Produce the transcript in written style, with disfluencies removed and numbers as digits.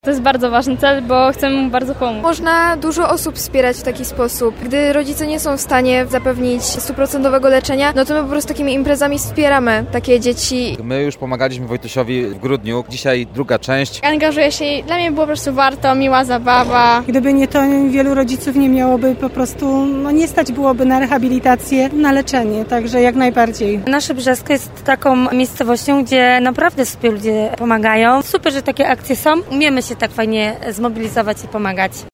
To jest bardzo ważny cel, bo chcemy mu bardzo pomóc. Można dużo osób wspierać w taki sposób. Gdy rodzice nie są w stanie zapewnić 100% leczenia, no to my po prostu takimi imprezami wspieramy takie dzieci. My już pomagaliśmy Wojtusiowi w grudniu. Dzisiaj druga część. Angażuję się i dla mnie było po prostu warto, miła zabawa. Gdyby nie to, wielu rodziców nie miałoby po prostu, nie stać byłoby na rehabilitację, na leczenie, także jak najbardziej. Nasze Brzesko jest taką miejscowością, gdzie naprawdę sobie ludzie pomagają. Super, że takie akcje są. Umiemy się tak fajnie zmobilizować i pomagać.